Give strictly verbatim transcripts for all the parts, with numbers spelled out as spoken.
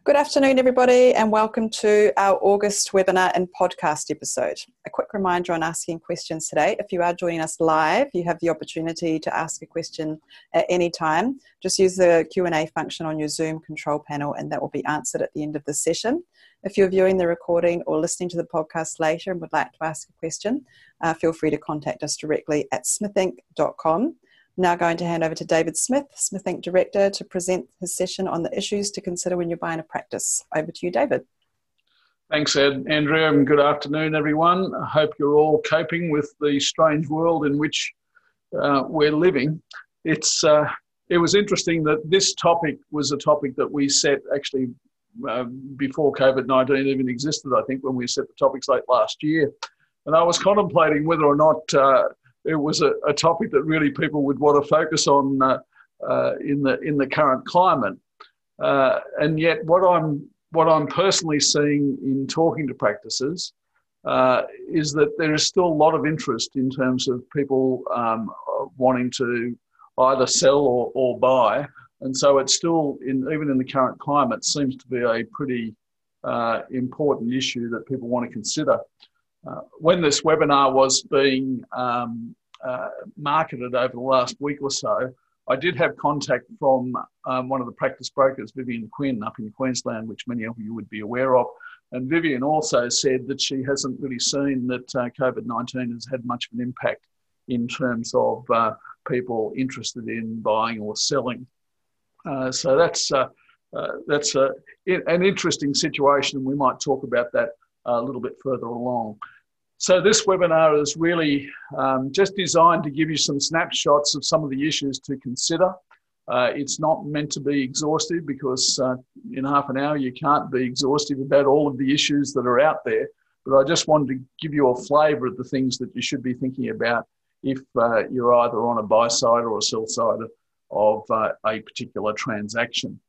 Good afternoon, everybody, and welcome to our August webinar and podcast episode. A quick reminder on asking questions today. If you are joining us live, you have the opportunity to ask a question at any time. Just use the Q and A function on your Zoom control panel and that will be answered at the end of the session. If you're viewing the recording or listening to the podcast later and would like to ask a question, uh, feel free to contact us directly at smith inc dot com. Now going to hand over to David Smith, Smith Inc Director, to present his session on the issues to consider when you're buying a practice. Over to you, David. Thanks, Ed, Andrea, and good afternoon, everyone. I hope you're all coping with the strange world in which uh, we're living. It's uh, it was interesting that this topic was a topic that we set actually uh, before COVID nineteen even existed, I think, when we set the topics late last year. And I was contemplating whether or not uh, it was a, a topic that really people would want to focus on uh, uh, in the in the current climate. Uh, and yet, what I'm what I'm personally seeing in talking to practices uh, is that there is still a lot of interest in terms of people um, wanting to either sell or, or buy, and so it's still in even in the current climate seems to be a pretty uh, important issue that people want to consider. Uh, when this webinar was being um, uh, marketed over the last week or so, I did have contact from um, one of the practice brokers, Vivian Quinn, up in Queensland, which many of you would be aware of. And Vivian also said that she hasn't really seen that uh, COVID nineteen has had much of an impact in terms of uh, people interested in buying or selling. Uh, so that's uh, uh, that's uh, an interesting situation, and we might talk about that a little bit further along. So this webinar is really um, just designed to give you some snapshots of some of the issues to consider. Uh, it's not meant to be exhaustive because uh, in half an hour you can't be exhaustive about all of the issues that are out there. But I just wanted to give you a flavour of the things that you should be thinking about if uh, you're either on a buy side or a sell side of uh, a particular transaction.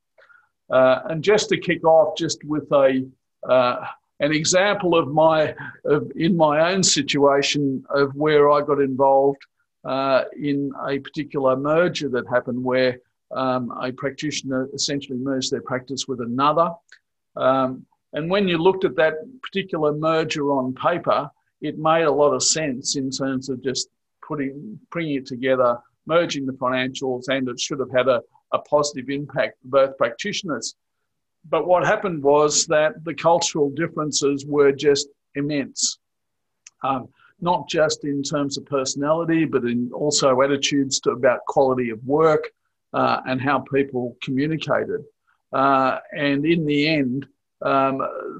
Uh, and just to kick off, just with a uh, An example of my, of, in my own situation of where I got involved uh, in a particular merger that happened where um, a practitioner essentially merged their practice with another. Um, and when you looked at that particular merger on paper, it made a lot of sense in terms of just putting, bringing it together, merging the financials, and it should have had a, a positive impact for both practitioners. But what happened was that the cultural differences were just immense, um, not just in terms of personality, but in also attitudes to about quality of work uh, and how people communicated. Uh, and in the end, um,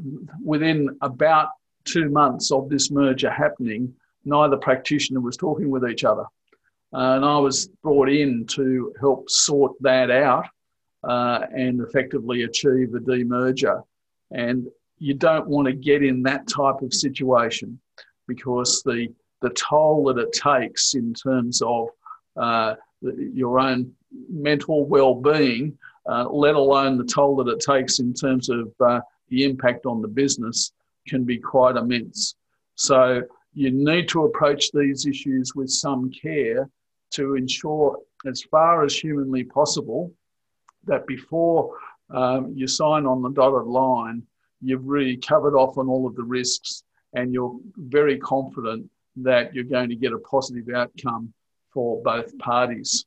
within about two months of this merger happening, neither practitioner was talking with each other. Uh, and I was brought in to help sort that out. Uh, and effectively achieve a demerger. And you don't want to get in that type of situation because the the toll that it takes in terms of uh, your own mental well-being, uh, let alone the toll that it takes in terms of uh, the impact on the business, can be quite immense. So you need to approach these issues with some care to ensure, as far as humanly possible, that before um, you sign on the dotted line, you've really covered off on all of the risks and you're very confident that you're going to get a positive outcome for both parties.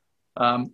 Um,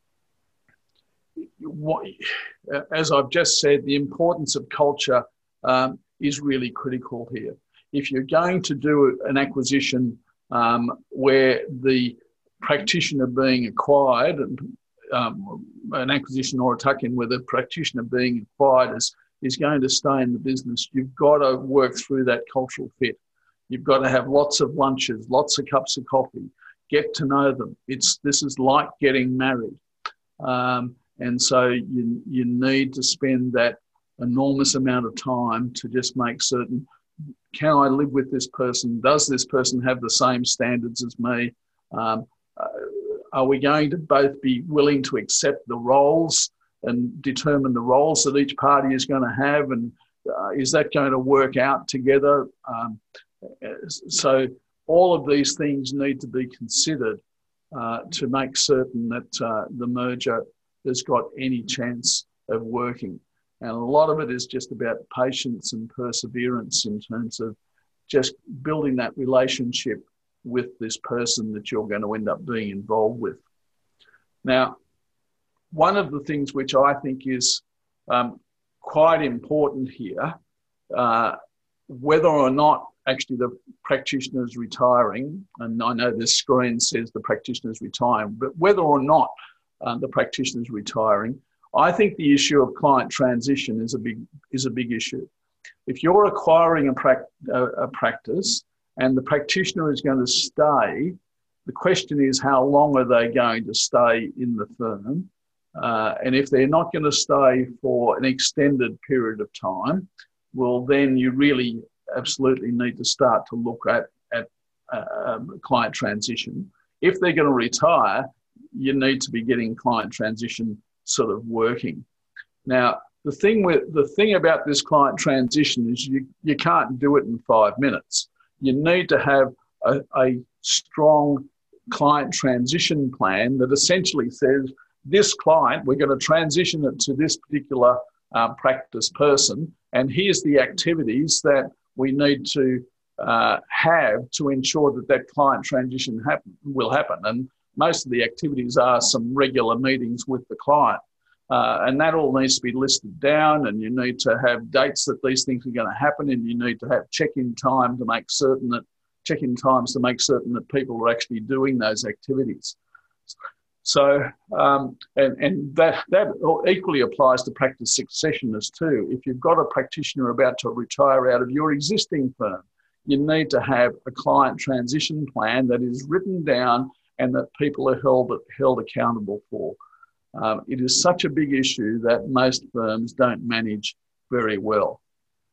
what, as I've just said, the importance of culture um, is really critical here. If you're going to do an acquisition um, where the practitioner being acquired, and Um, an acquisition or a tuck-in where the practitioner being acquired is, is going to stay in the business, you've got to work through that cultural fit. You've got to have lots of lunches, lots of cups of coffee, get to know them. It's This is like getting married. Um, and so you, you need to spend that enormous amount of time to just make certain, can I live with this person? Does this person have the same standards as me? Um, uh, Are we going to both be willing to accept the roles and determine the roles that each party is going to have? And uh, is that going to work out together? Um, so all of these things need to be considered uh, to make certain that uh, the merger has got any chance of working. And a lot of it is just about patience and perseverance in terms of just building that relationship with this person that you're going to end up being involved with. Now, one of the things which I think is um, quite important here, uh, whether or not actually the practitioner is retiring, and I know this screen says the practitioner is retiring, but whether or not uh, the practitioner is retiring, I think the issue of client transition is a big is a big issue. If you're acquiring a, pra- a, a practice and the practitioner is going to stay, the question is how long are they going to stay in the firm? Uh, and if they're not going to stay for an extended period of time, well, then you really absolutely need to start to look at, at uh, client transition. If they're going to retire, you need to be getting client transition sort of working. Now, the thing with the thing about this client transition is you, you can't do it in five minutes. You need to have a, a strong client transition plan that essentially says, this client, we're going to transition it to this particular uh, practice person, and here's the activities that we need to uh, have to ensure that that client transition happen, will happen. And most of the activities are some regular meetings with the client. Uh, and that all needs to be listed down, and you need to have dates that these things are going to happen, and you need to have check-in time to make certain that check-in times to make certain that people are actually doing those activities. So, um, and, and that, that equally applies to practice successionists too. If you've got a practitioner about to retire out of your existing firm, you need to have a client transition plan that is written down and that people are held, held accountable for. Um, it is such a big issue that most firms don't manage very well.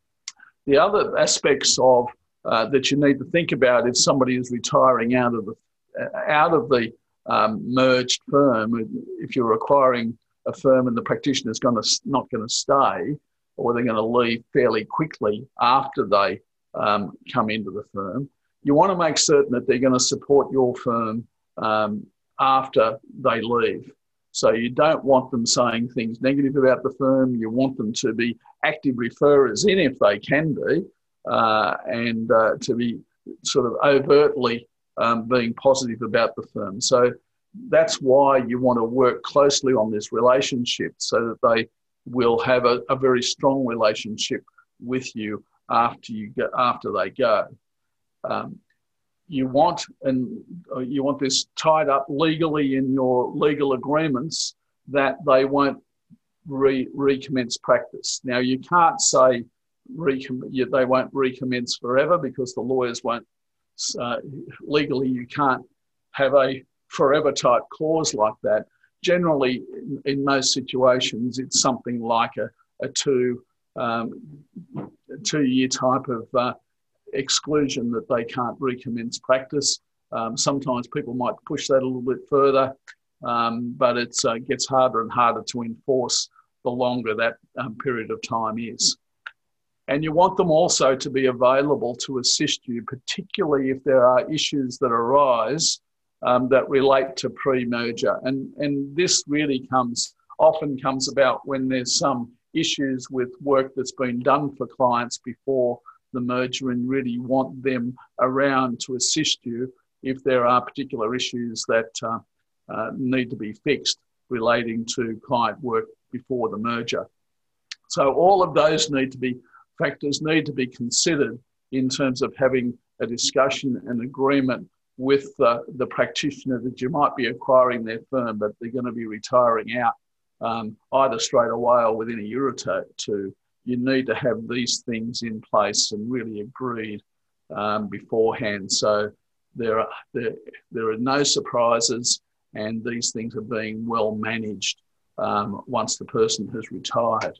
The other aspects of uh, that you need to think about if somebody is retiring out of the uh, out of the um, merged firm, if you're acquiring a firm and the practitioner is going to not going to stay, or they're going to leave fairly quickly after they um, come into the firm, you want to make certain that they're going to support your firm um, after they leave. So you don't want them saying things negative about the firm. You want them to be active referrers in if they can be, uh, and uh, to be sort of overtly um, being positive about the firm. So that's why you want to work closely on this relationship so that they will have a, a very strong relationship with you after you go, after they go. Um, You want and you want this tied up legally in your legal agreements that they won't re- recommence practice. Now, you can't say recom- they won't recommence forever because the lawyers won't. Uh, legally, you can't have a forever type clause like that. Generally, in, in most situations, it's something like a, a two um, a two year type of uh, exclusion that they can't recommence practice. Um, sometimes people might push that a little bit further, um, but it uh, gets harder and harder to enforce the longer that um, period of time is. And you want them also to be available to assist you, particularly if there are issues that arise um, that relate to pre-merger. And, and this really comes, often comes about when there's some issues with work that's been done for clients before the merger, and really want them around to assist you if there are particular issues that uh, uh, need to be fixed relating to client work before the merger. So all of those need to be factors need to be considered in terms of having a discussion and agreement with uh, the practitioner that you might be acquiring their firm, but they're going to be retiring out um, either straight away or within a year or two. You need to have these things in place and really agreed um, beforehand. So there are, there, there are no surprises, and these things are being well managed um, once the person has retired.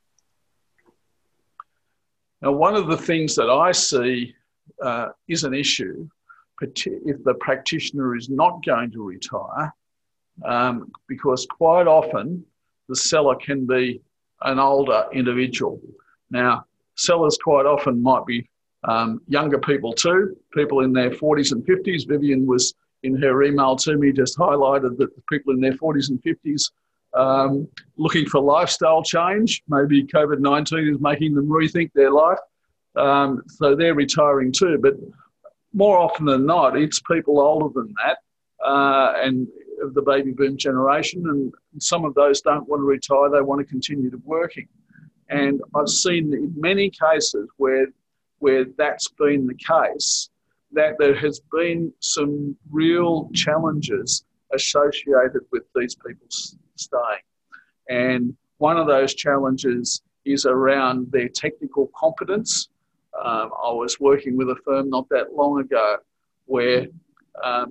Now, one of the things that I see uh, is an issue if the practitioner is not going to retire, um, because quite often the seller can be an older individual. Now, sellers quite often might be um, younger people too, people in their forties and fifties. Vivian was, in her email to me, just highlighted that the people in their forties and fifties um, looking for lifestyle change. Maybe COVID nineteen is making them rethink their life. Um, so they're retiring too. But more often than not, it's people older than that uh, and of the baby boom generation. And some of those don't want to retire. They want to continue to working. And I've seen in many cases where, where that's been the case, that there has been some real challenges associated with these people staying. And one of those challenges is around their technical competence. Um, I was working with a firm not that long ago where um,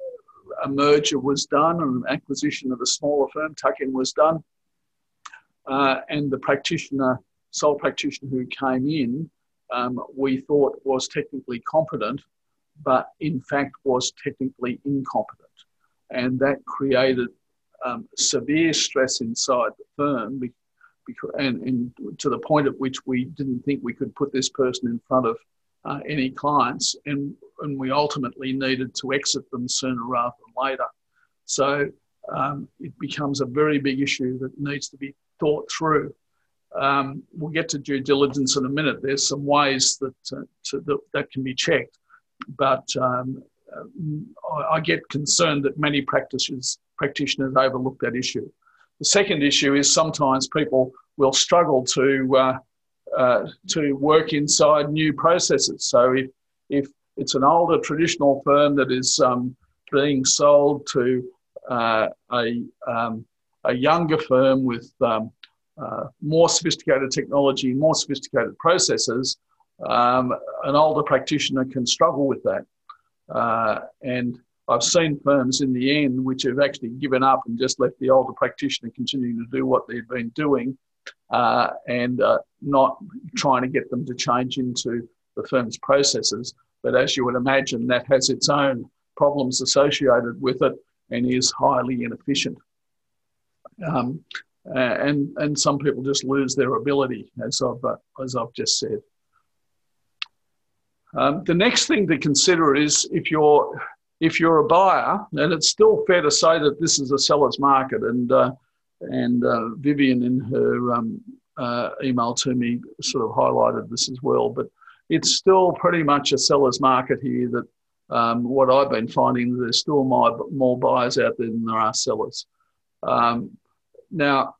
a merger was done and an acquisition of a smaller firm, tuck-in, was done. Uh, and the practitioner, sole practitioner who came in, um, we thought was technically competent, but in fact was technically incompetent. And that created um, severe stress inside the firm because, and, and to the point at which we didn't think we could put this person in front of uh, any clients, and, and we ultimately needed to exit them sooner rather than later. So um, it becomes a very big issue that needs to be thought through. Um, we'll get to due diligence in a minute. There's some ways that, uh, to, that, that can be checked, but um, I, I get concerned that many practitioners, practitioners overlook that issue. The second issue is sometimes people will struggle to uh, uh, to work inside new processes. So if, if it's an older traditional firm that is um, being sold to uh, a, um, a younger firm with um, uh, more sophisticated technology, more sophisticated processes, um, an older practitioner can struggle with that. Uh, and I've seen firms in the end which have actually given up and just let the older practitioner continue to do what they've been doing uh, and uh, not trying to get them to change into the firm's processes. But as you would imagine, that has its own problems associated with it and is highly inefficient. Um, and, and some people just lose their ability, as I've, uh, as I've just said. Um, the next thing to consider is if you're if you're a buyer, and it's still fair to say that this is a seller's market, and uh, and uh, Vivian in her um, uh, email to me sort of highlighted this as well, but it's still pretty much a seller's market here. That um, what I've been finding, there's still more, more buyers out there than there are sellers. Um, now,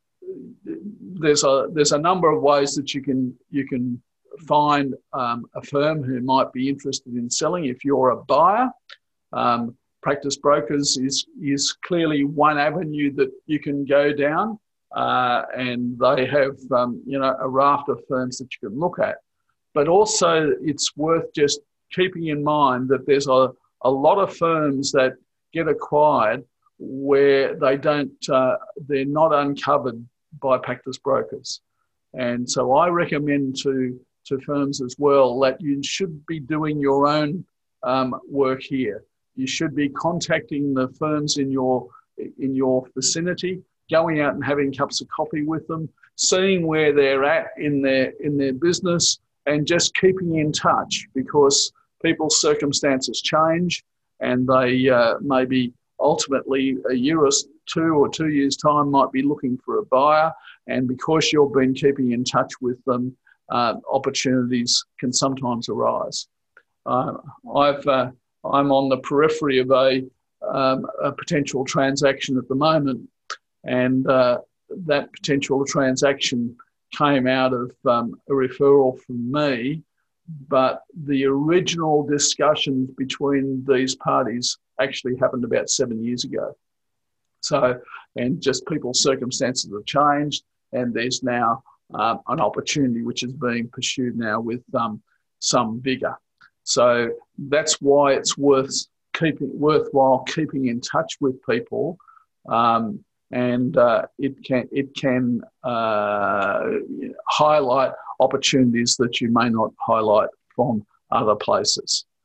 there's a there's a number of ways that you can you can find um, a firm who might be interested in selling. If you're a buyer, um, Practice Brokers is is clearly one avenue that you can go down, uh, and they have um, you know a raft of firms that you can look at. But also, it's worth just keeping in mind that there's a a lot of firms that get acquired where they don't uh, they're not uncovered by Practice Brokers, and so I recommend to to firms as well that you should be doing your own um, work here. You should be contacting the firms in your in your vicinity, going out and having cups of coffee with them, seeing where they're at in their in their business, and just keeping in touch, because people's circumstances change, and they uh, maybe ultimately a year or two or two years' time might be looking for a buyer, and because you've been keeping in touch with them, Uh, opportunities can sometimes arise. Uh, I've, uh, I'm on the periphery of a, um, a potential transaction at the moment, and uh, that potential transaction came out of um, a referral from me, but the original discussions between these parties actually happened about seven years ago. So, and just people's circumstances have changed, and there's now Um, an opportunity which is being pursued now with um, some vigour. So that's why it's worth keeping, worthwhile keeping in touch with people, um, and uh, it can it can uh, highlight opportunities that you may not highlight from other places.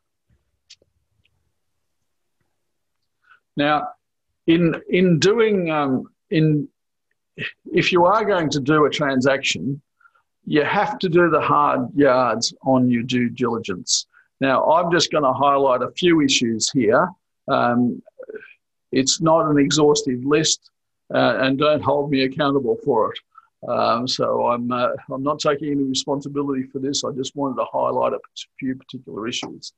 Now, in in doing um, in if you are going to do a transaction, you have to do the hard yards on your due diligence. Now, I'm just going to highlight a few issues here. Um, it's not an exhaustive list. uh, and don't hold me accountable for it. Um, so I'm uh, I'm not taking any responsibility for this. I just wanted to highlight a few particular issues.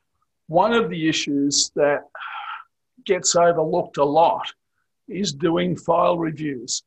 One of the issues that gets overlooked a lot is doing file reviews,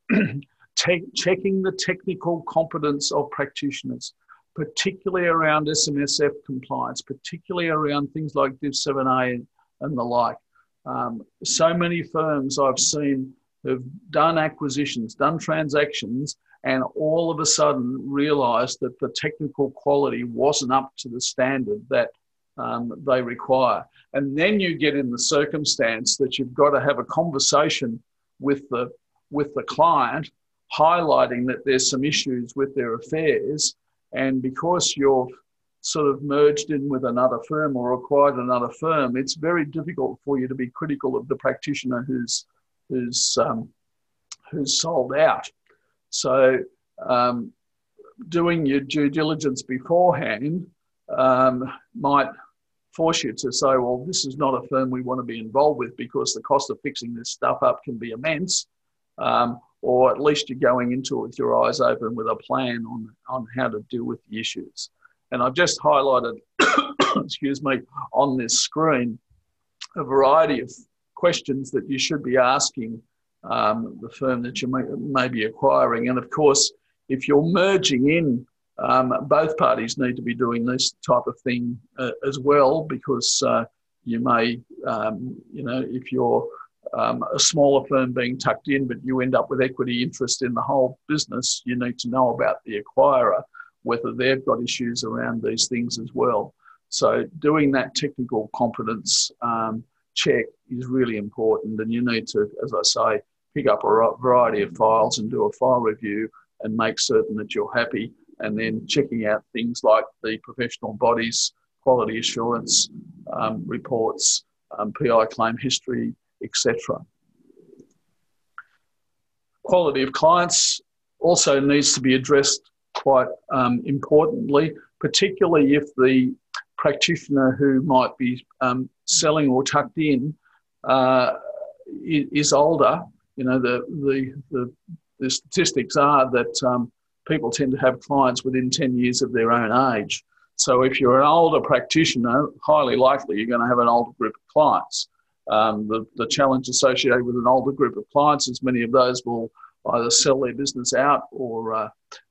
checking the technical competence of practitioners, particularly around S M S F compliance, particularly around things like Div seven A and the like. Um, so many firms I've seen have done acquisitions, done transactions, and all of a sudden realised that the technical quality wasn't up to the standard that um, they require. And then you get in the circumstance that you've got to have a conversation with the, with the client, highlighting that there's some issues with their affairs, and because you've sort of merged in with another firm or acquired another firm, it's very difficult for you to be critical of the practitioner who's who's um, who's sold out. So um, doing your due diligence beforehand um, might force you to say, well, this is not a firm we want to be involved with because the cost of fixing this stuff up can be immense. Um, or at least you're going into it with your eyes open with a plan on, on how to deal with the issues. And I've just highlighted, excuse me, on this screen, a variety of questions that you should be asking um, the firm that you may, may be acquiring. And of course, if you're merging in, um, both parties need to be doing this type of thing uh, as well, because uh, you may, um, you know, if you're Um, a smaller firm being tucked in, but you end up with equity interest in the whole business, you need to know about the acquirer, whether they've got issues around these things as well. So doing that technical competence um, check is really important, and you need to, as I say, pick up a variety of files and do a file review and make certain that you're happy, and then checking out things like the professional bodies, quality assurance um, reports, um, P I claim history, et cetera. Quality of clients also needs to be addressed quite um, importantly, particularly if the practitioner who might be um, selling or tucked in uh, is older. You know, the, the, the, the statistics are that um, people tend to have clients within ten years of their own age. So if you're an older practitioner, highly likely you're going to have an older group of clients. Um, the, the challenge associated with an older group of clients is many of those will either sell their business out or, uh,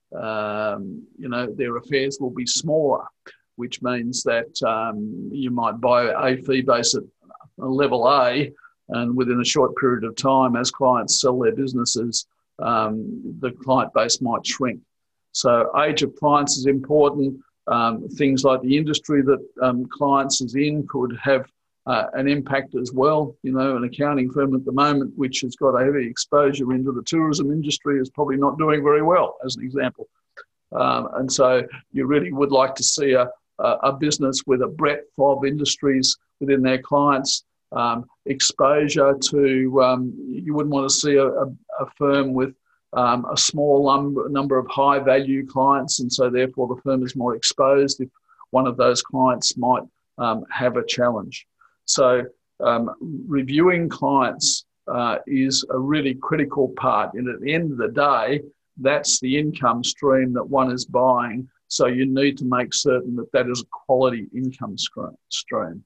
um, you know, their affairs will be smaller, which means that um, you might buy a fee base at a level A, and within a short period of time, as clients sell their businesses, um, the client base might shrink. So age of clients is important. Um, things like the industry that um, clients is in could have Uh, an impact as well. You know, an accounting firm at the moment which has got a heavy exposure into the tourism industry is probably not doing very well, as an example. Um, and so you really would like to see a, a, a business with a breadth of industries within their clients, um, exposure to, um, you wouldn't want to see a, a, a firm with um, a small number, number of high value clients, and so therefore the firm is more exposed if one of those clients might um, have a challenge. So um, reviewing clients uh, is a really critical part. And at the end of the day, that's the income stream that one is buying. So you need to make certain that that is a quality income stream.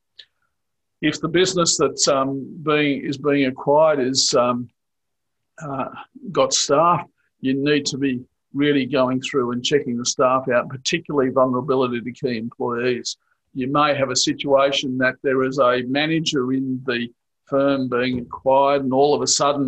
If the business that's um, being is being acquired is um, uh, got staff, you need to be really going through and checking the staff out, particularly vulnerability to key employees. You may have a situation that there is a manager in the firm being acquired, and all of a sudden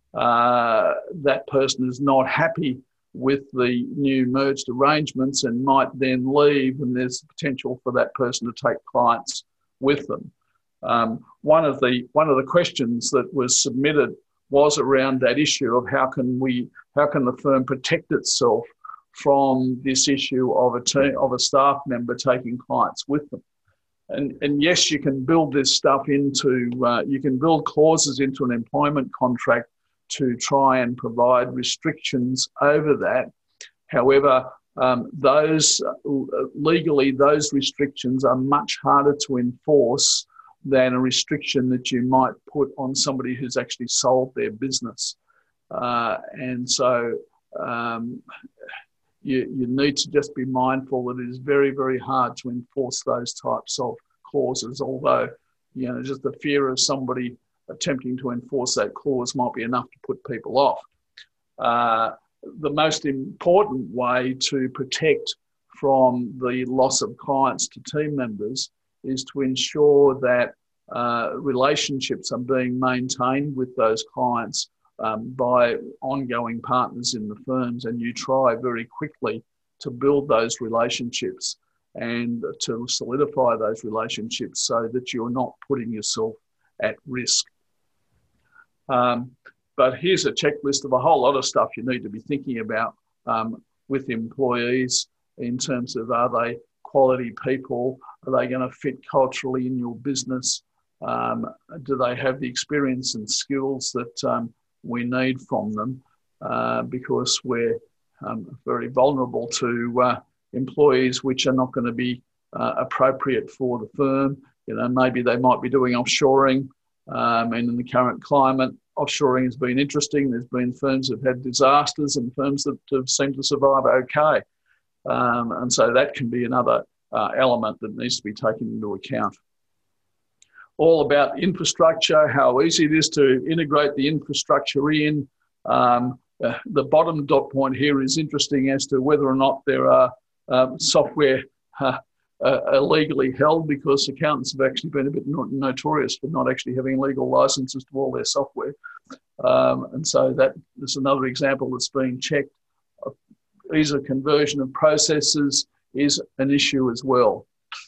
uh, that person is not happy with the new merged arrangements and might then leave, and there's the potential for that person to take clients with them. Um, one of the one of the questions that was submitted was around that issue of how can we how can the firm protect itself from this issue of a team, of a staff member taking clients with them. And, and yes, you can build this stuff into, uh, you can build clauses into an employment contract to try and provide restrictions over that. However, um, those uh, legally, those restrictions are much harder to enforce than a restriction that you might put on somebody who's actually sold their business. Uh, and so um, you, you need to just be mindful that it is very, very hard to enforce those types of clauses, although, you know, just the fear of somebody attempting to enforce that clause might be enough to put people off. Uh, the most important way to protect from the loss of clients to team members is to ensure that uh, relationships are being maintained with those clients um, by ongoing partners in the firms, and you try very quickly to build those relationships and to solidify those relationships so that you're not putting yourself at risk. Um, but here's a checklist of a whole lot of stuff you need to be thinking about um, with employees in terms of, are they quality people? Are they going to fit culturally in your business? Um, do they have the experience and skills that um, we need from them? Uh, because we're um, very vulnerable to uh, employees which are not going to be uh, appropriate for the firm. You know, maybe they might be doing offshoring, um, and in the current climate, offshoring has been interesting. There's been firms that have had disasters and firms that have seemed to survive okay. Um, and so that can be another uh, element that needs to be taken into account. All about infrastructure, how easy it is to integrate the infrastructure in. Um, uh, the bottom dot point here is interesting as to whether or not there are um, software uh, uh, illegally held, because accountants have actually been a bit no- notorious for not actually having legal licenses to all their software. Um, and so that is another example that's being checked. Ease of conversion of processes is an issue as well.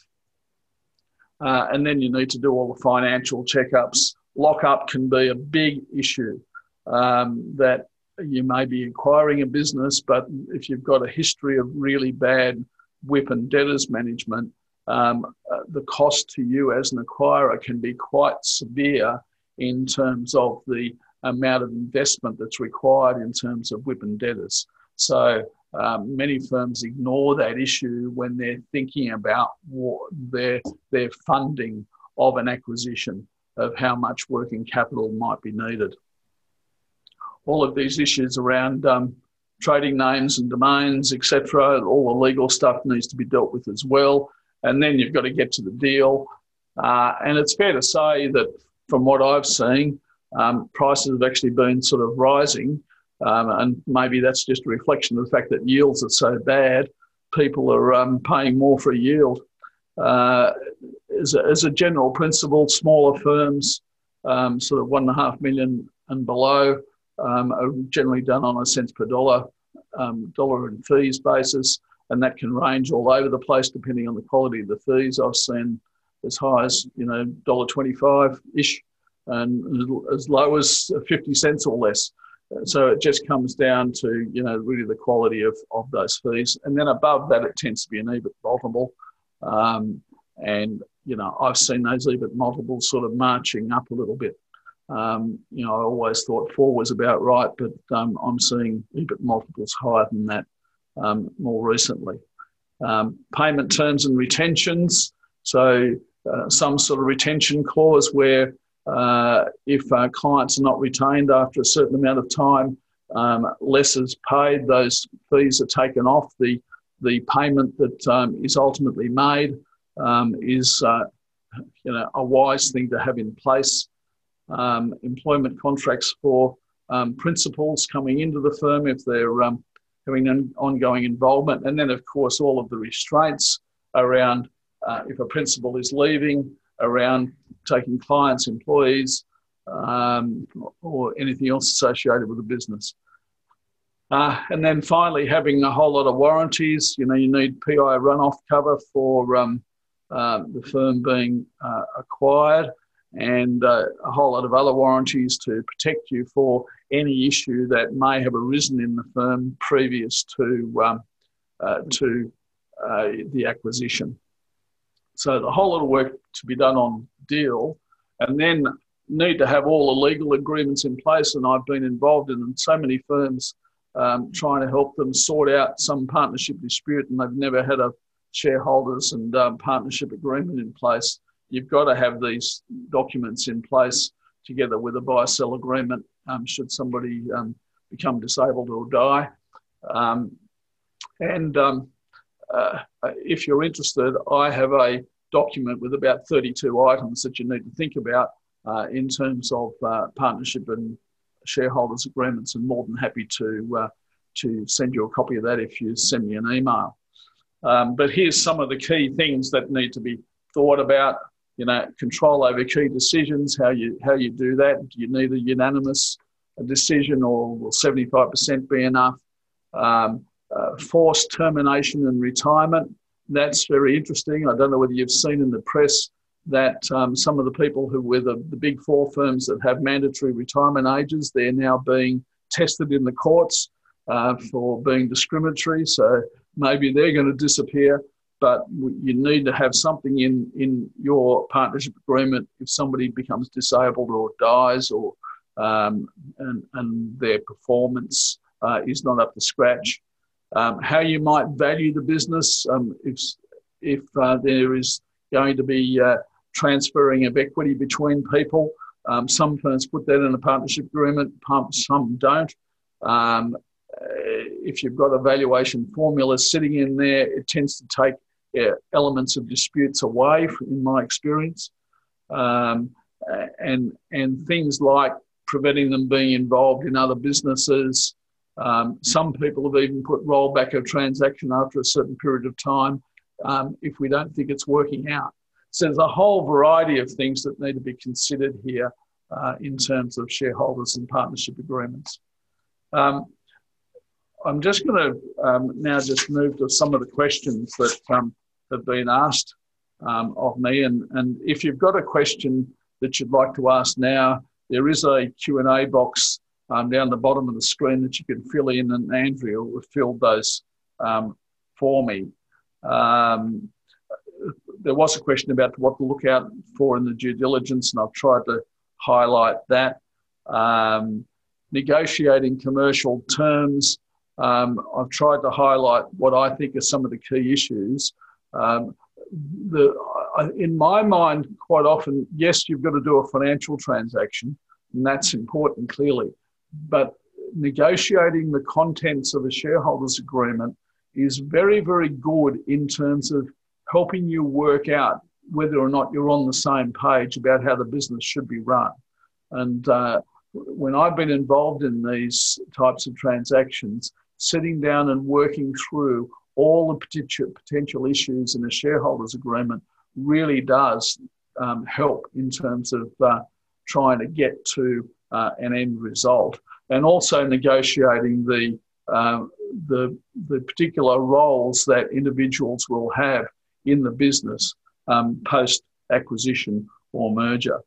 Uh, and then you need to do all the financial checkups. Lockup can be a big issue, um, that you may be acquiring a business, but if you've got a history of really bad W I P and debtors management, um, uh, the cost to you as an acquirer can be quite severe in terms of the amount of investment that's required in terms of W I P and debtors. So um, many firms ignore that issue when they're thinking about what their, their funding of an acquisition, of how much working capital might be needed. All of these issues around um, trading names and domains, et cetera, all the legal stuff needs to be dealt with as well. And then you've got to get to the deal. Uh, and it's fair to say that from what I've seen, um, prices have actually been sort of rising. Um, and maybe that's just a reflection of the fact that yields are so bad, people are um, paying more for a yield. Uh, as, a, as a general principle, smaller firms, um, sort of one and a half million and below, um, are generally done on a cents per dollar, um, dollar and fees basis, and that can range all over the place depending on the quality of the fees. I've seen as high as, you know, one dollar twenty-five-ish, and as low as fifty cents or less. So it just comes down to, you know, really the quality of, of those fees. And then above that, it tends to be an E B I T multiple. Um, and, you know, I've seen those E B I T multiples sort of marching up a little bit. Um, you know, I always thought four was about right, but um, I'm seeing E B I T multiples higher than that um, more recently. Um, payment terms and retentions. So uh, some sort of retention clause where Uh, if uh, clients are not retained after a certain amount of time, um, less is paid, those fees are taken off. The, the payment that um, is ultimately made um, is uh, you know, a wise thing to have in place. Um, employment contracts for um, principals coming into the firm if they're um, having an ongoing involvement. And then, of course, all of the restraints around uh, if a principal is leaving, around taking clients, employees, um, or anything else associated with the business. Uh, and then finally, having a whole lot of warranties. You know, you need P I runoff cover for um, uh, the firm being uh, acquired, and uh, a whole lot of other warranties to protect you for any issue that may have arisen in the firm previous to, um, uh, to uh, the acquisition. So the whole lot of work to be done on deal, and then need to have all the legal agreements in place. And I've been involved in so many firms um, trying to help them sort out some partnership dispute, and they've never had a shareholders and um, partnership agreement in place. You've got to have these documents in place together with a buy-sell agreement um, should somebody um, become disabled or die. Um, and um, uh, if you're interested, I have a document with about thirty-two items that you need to think about uh, in terms of uh, partnership and shareholders agreements, and more than happy to uh, to send you a copy of that if you send me an email. Um, but here's some of the key things that need to be thought about. You know, control over key decisions, how you how you do that. Do you need a unanimous decision, or will seventy-five percent be enough? Um, uh, forced termination and retirement. That's very interesting. I don't know whether you've seen in the press that um, some of the people who were the, the big four firms that have mandatory retirement ages, they're now being tested in the courts uh, for being discriminatory. So maybe they're going to disappear, but you need to have something in, in your partnership agreement if somebody becomes disabled or dies, or um, and, and their performance uh, is not up to scratch. Um, how you might value the business, um, if, if uh, there is going to be uh, transferring of equity between people. Um, some firms put that in a partnership agreement, some don't. Um, if you've got a valuation formula sitting in there, it tends to take uh, elements of disputes away, in my experience. Um, and, and things like preventing them being involved in other businesses. Um, some people have even put rollback of transaction after a certain period of time um, if we don't think it's working out. So there's a whole variety of things that need to be considered here uh, in terms of shareholders and partnership agreements. Um, I'm just going to um, now just move to some of the questions that um, have been asked um, of me. And, and if you've got a question that you'd like to ask now, there is a Q and A box um, down the bottom of the screen that you can fill in, and Andrea will fill those um, for me. Um, there was a question about what to look out for in the due diligence, and I've tried to highlight that. Um, negotiating commercial terms, um, I've tried to highlight what I think are some of the key issues. Um, the, in my mind, quite often, yes, you've got to do a financial transaction, and that's important, clearly. But negotiating the contents of a shareholders agreement is very, very good in terms of helping you work out whether or not you're on the same page about how the business should be run. And uh, when I've been involved in these types of transactions, sitting down and working through all the potential, potential issues in a shareholders agreement really does um, help in terms of uh, trying to get to uh, an end result, and also negotiating the, uh, the, the particular roles that individuals will have in the business um, post-acquisition or merger.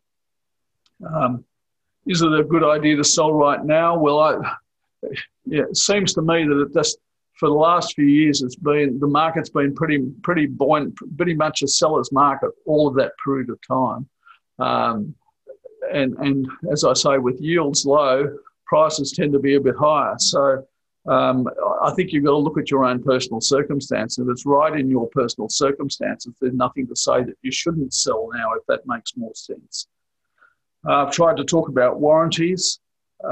Um, is it a good idea to sell right now? Well, I, yeah, it seems to me that it just, for the last few years, it's been, the market's been pretty, pretty buoyant, pretty much a seller's market all of that period of time. Um, and, and as I say, with yields low, prices tend to be a bit higher. So um, I think you've got to look at your own personal circumstances. If it's right in your personal circumstances, there's nothing to say that you shouldn't sell now, if that makes more sense. Uh, I've tried to talk about warranties.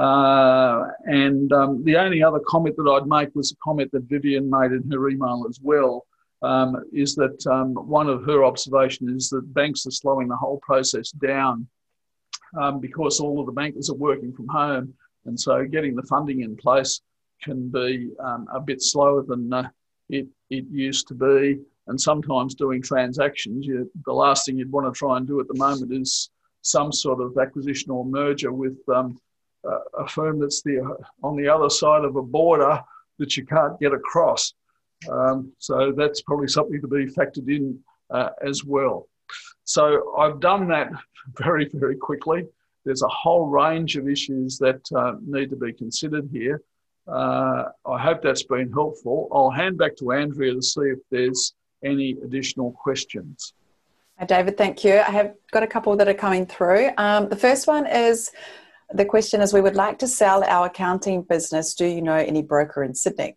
Uh, and um, the only other comment that I'd make was a comment that Vivian made in her email as well, um, is that um, one of her observations is that banks are slowing the whole process down um, because all of the bankers are working from home. And so getting the funding in place can be um, a bit slower than uh, it, it used to be. And sometimes doing transactions, you, the last thing you'd want to try and do at the moment is some sort of acquisition or merger with um, a, a firm that's the, on the other side of a border that you can't get across. Um, so that's probably something to be factored in uh, as well. So I've done that very, very quickly. There's a whole range of issues that uh, need to be considered here. Uh, I hope that's been helpful. I'll hand back to Andrea to see if there's any additional questions. Hi, David, thank you. I have got a couple that are coming through. Um, the first one is, the question is, we would like to sell our accounting business. Do you know any broker in Sydney?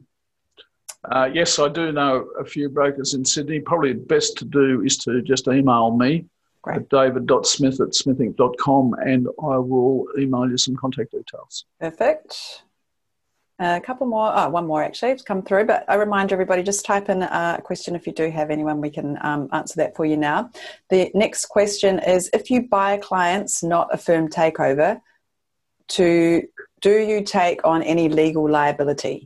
Uh, yes, I do know a few brokers in Sydney. Probably the best to do is to just email me. Great. At david dot smith at smith inc dot com, and I will email you some contact details. Perfect. A couple more, oh, one more actually, it's come through, but I remind everybody, just type in a question if you do have anyone, we can um, answer that for you now. The next question is, if you buy clients, not a firm takeover, to do you take on any legal liability?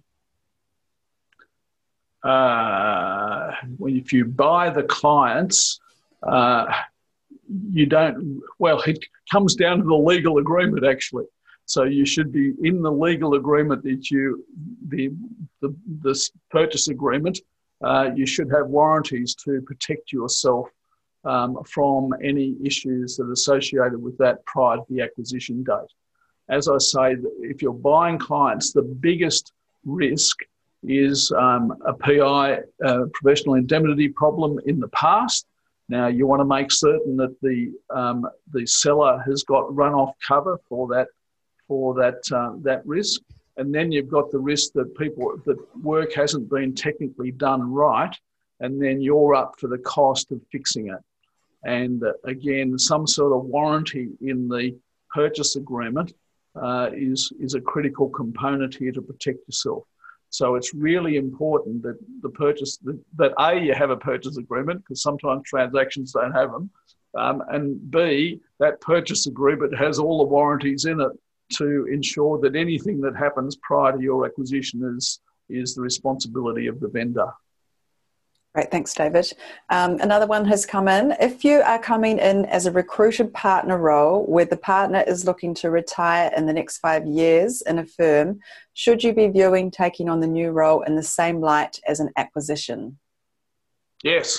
Uh, when if you buy the clients, uh, you don't, well, it comes down to the legal agreement actually. So you should be in the legal agreement that you, the, the this purchase agreement, uh, you should have warranties to protect yourself um, from any issues that are associated with that prior to the acquisition date. As I say, if you're buying clients, the biggest risk is um, a P I, uh, professional indemnity problem in the past. Now you want to make certain that the um, the seller has got run-off cover for that for that uh, that risk, and then you've got the risk that people that work hasn't been technically done right, and then you're up for the cost of fixing it. And uh, again, some sort of warranty in the purchase agreement uh, is is a critical component here to protect yourself. So it's really important that the purchase that, that A, you have a purchase agreement, because sometimes transactions don't have them, um, and B, that purchase agreement has all the warranties in it to ensure that anything that happens prior to your acquisition is, is the responsibility of the vendor. Great, thanks, David. Um, another one has come in. If you are coming in as a recruited partner role where the partner is looking to retire in the next five years in a firm, should you be viewing taking on the new role in the same light as an acquisition? Yes,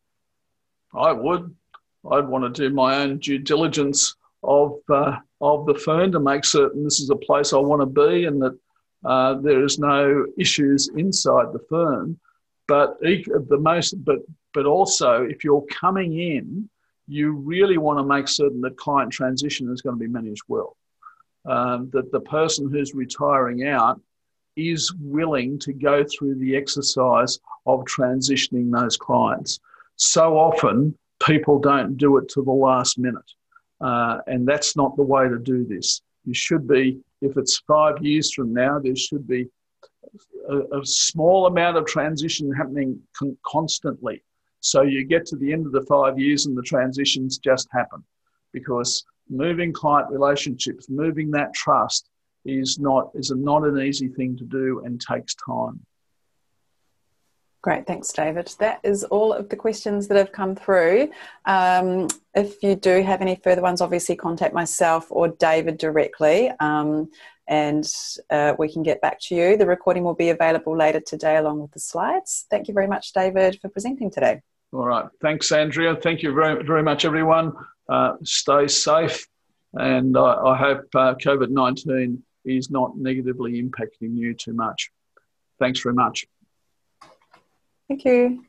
I would. I'd want to do my own due diligence of uh, of the firm to make certain this is a place I want to be and that uh, there is no issues inside the firm. But the most, but but also, if you're coming in, you really want to make certain that client transition is going to be managed well. Um, that the person who's retiring out is willing to go through the exercise of transitioning those clients. So often, people don't do it to the last minute, uh, and that's not the way to do this. You should be, if it's five years from now, there should be A, a small amount of transition happening con- constantly. So you get to the end of the five years and the transitions just happen, because moving client relationships, moving that trust is not is a, not an easy thing to do and takes time. Great, thanks, David. That is all of the questions that have come through. Um, if you do have any further ones, obviously contact myself or David directly. Um, and uh, we can get back to you. The recording will be available later today along with the slides. Thank you very much, David, for presenting today. All right. Thanks, Andrea. Thank you very, very much, everyone. Uh, stay safe, and I, I hope uh, COVID nineteen is not negatively impacting you too much. Thanks very much. Thank you.